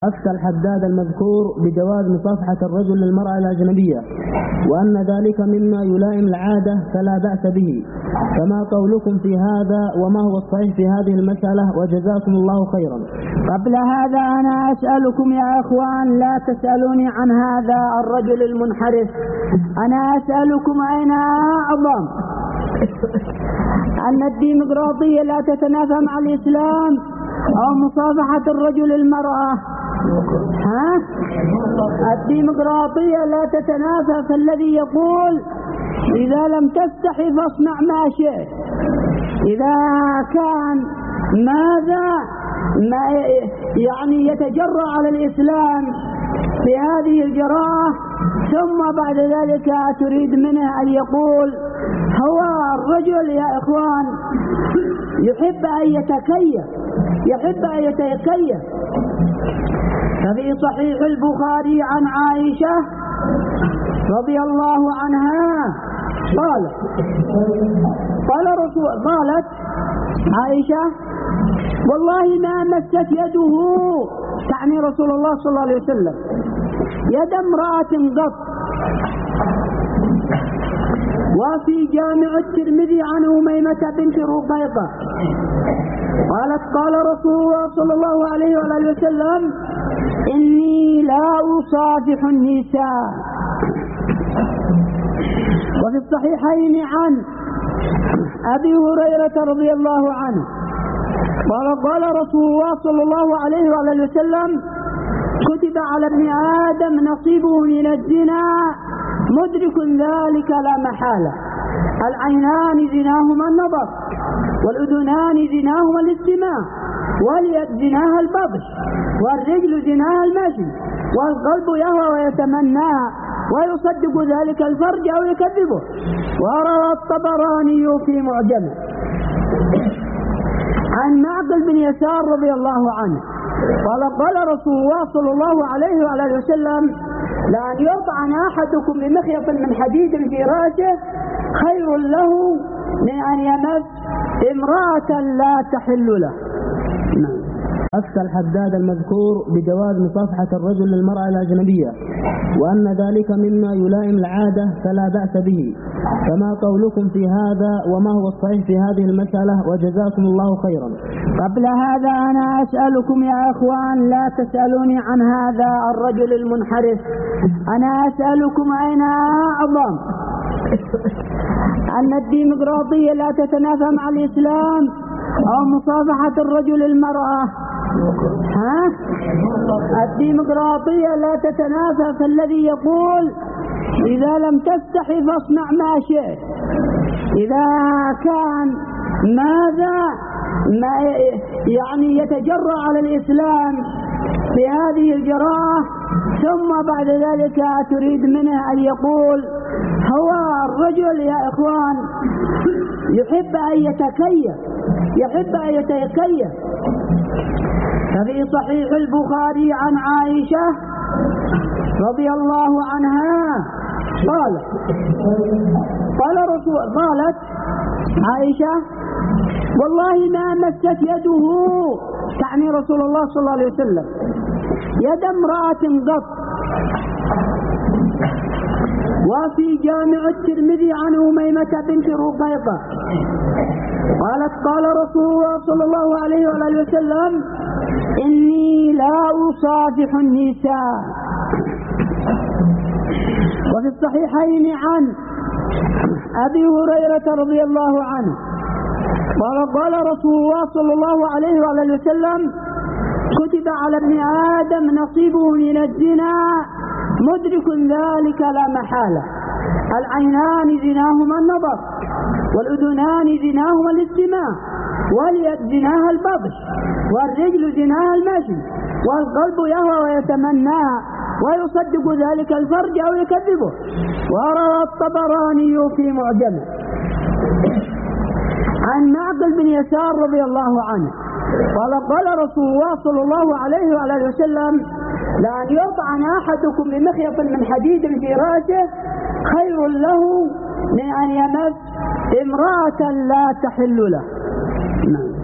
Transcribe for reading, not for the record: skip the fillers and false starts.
أفتى الحداد المذكور بجواز مصافحة الرجل للمرأة الأجنبية، وأن ذلك مما يلائم العادة فلا بأس به، فما قولكم في هذا وما هو الصحيح في هذه المسألة؟ وجزاكم الله خيرا. قبل هذا أنا أسألكم يا أخوان، لا تسألوني عن هذا الرجل المنحرف، أنا أسألكم أين أعظم أن الديمقراطية لا تتنافى مع الإسلام أو مصافحة الرجل المرأة؟ الديمقراطية لا تتنافى، فالذي يقول إذا لم تستحي فاصنع ما شئت، إذا كان ماذا ما يعني يتجرأ على الإسلام بهذه الجراءة، ثم بعد ذلك تريد منه أن يقول هو الرجل يا إخوان يحب أن يتكيف، ففي صحيح البخاري عن عائشة رضي الله عنها قالت عائشة والله ما مست يده، تعني رسول الله صلى الله عليه وسلم، يد امرأة قط. وفي جامع الترمذي عن أميمة بنت رقيقة قالت قال رسول الله صلى الله عليه وآله وسلم إني لا أصافح النساء. وفي الصحيحين عن أبي هريرة رضي الله عنه قال رسول الله صلى الله عليه وآله وسلم كتب على ابن آدم نصيبه من الزنا مدرك ذلك لا محالة، العينان زناهما النظر، والأذنان زناهما الاستماع، واليد زناها البطش، والرجل زناها المشي، والقلب يهوى ويتمنى ويصدق ذلك الفرج أو يكذبه. وروى الطبراني في معجمه عن معقل بن يسار رضي الله عنه قال رسول الله صلى الله عليه وآله وسلم لأن يطعن أحدكم بمخيط من حديد في رأسه خير له من أن يمس امرأة لا تحل له. أفتى الحداد المذكور بجواز مصافحة الرجل للمرأة الأجنبية، وأن ذلك مما يلائم العادة فلا بأس به، فما قولكم في هذا وما هو الصحيح في هذه المسألة؟ وجزاكم الله خيرا. قبل هذا أنا أسألكم يا أخوان، لا تسألوني عن هذا الرجل المنحرف، أنا أسألكم أين أعظم أن الديمقراطية لا تتنافى مع الإسلام أو مصافحة الرجل المرأة؟ الديمقراطية لا تتنافى، فالذي يقول إذا لم تستحي فاصنع ما شئت، إذا كان ماذا ما يعني يتجرأ على الإسلام بهذه الجراءة، ثم بعد ذلك تريد منه أن يقول هو الرجل يا إخوان يحب أن يتكيف، ففي صحيح البخاري عن عائشة رضي الله عنها قالت عائشة والله ما مست يده، تعني رسول الله صلى الله عليه وسلم، يد امرأة قط. وفي جامع الترمذي عن أميمة بنت رقيقة قالت قال رسول الله صلى الله عليه وآله وسلم إني لا أصافح النساء. وفي الصحيحين عن أبي هريرة رضي الله عنه قال رسول الله صلى الله عليه وآله وسلم كتب على ابن آدم نصيبه من الزنا مدرك ذلك لا محالة، العينان زناهما النظر، والأذنان زناهما الاستماع، واليد زناها البطش، والرجل زناها المشي، والقلب يهوى ويتمنى ويصدق ذلك الفرج أو يكذبه. وروى الطبراني في معجمه عن معقل بن يسار رضي الله عنه قال رسول الله صلى الله عليه وآله وسلم لأن يطعن أحدكم بمخيط من حديد في رأسه خير له من أن يمس امرأة لا تحل له.